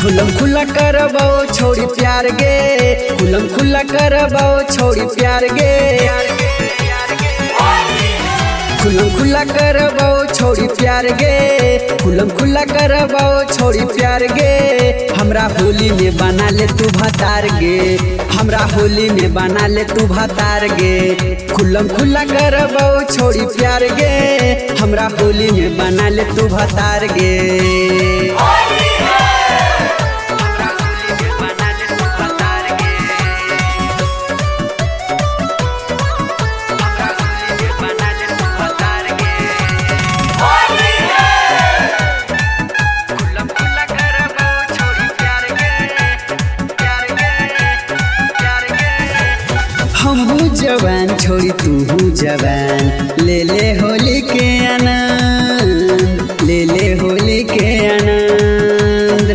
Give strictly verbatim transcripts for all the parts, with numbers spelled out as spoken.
खुलम खुला करबो छोड़ी प्यार गे, खुलम खुला करबो छोड़ी प्यार गे, खुलम खुला करबो छोड़ी प्यार गे, खुलम खुला करबो छोड़ी प्यार गे। हमरा होली में बना ले तू भतार गे, हमरा होली में बना ले तू भतार गे। खुलम खुला करबो छोड़ी प्यार गे, हमरा होली में बना ले तू भतार गे। हमहू जवान छोड़ी तू जवान, ले ले होली के आनंद, ले ले होली के आनंद।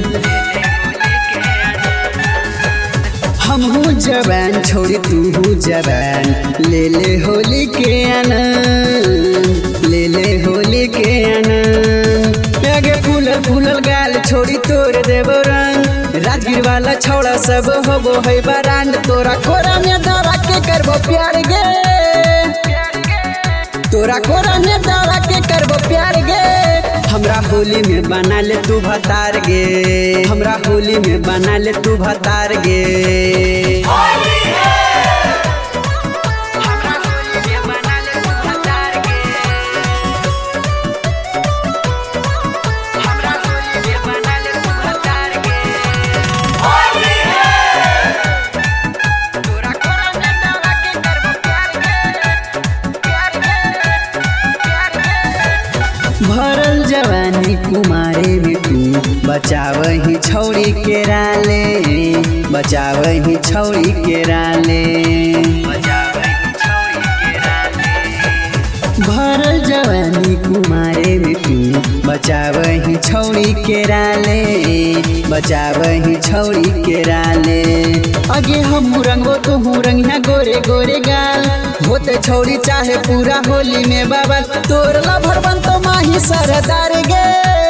हमहू जवान छोड़ी तू जवान, ले ले होली के आनंद, ले ले होली के आनंद। आगे फूलल फूलल गाल छोड़ी तोड़ देबो रंग, राजगीर वाला छौड़ा सब होबो है बरांड। तोरा कोरा में दवा के करबो प्यार गे, तोरा कोरा में दवा के करबो प्यार गे। हमरा होली में बना ले तू भतार गे, हमरा होली में बना ले तू भतार गे। भरल जवानी कुमारे में तू बचावही छौड़ी के राले, बचावही छौड़ी के राले, भरल जवानी कुमारे में तू बचावही छौड़ी के राले, बचावही छौड़ी के राले। आगे हम रंगो तू रंगिया गोरे गोरे गाल, होते छौड़ी चाहे पूरा होली में बाबा। तोर लभर बन तो माही सरदार गे,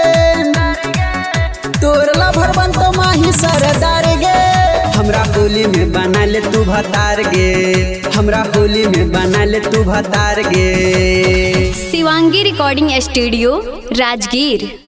तोर लभर बन तो माही सरदार गे। हमरा होली में बना ले तू भतार गे, हमरा होली में बना ले तू भतार गे। Shivangi recording studio Rajgir.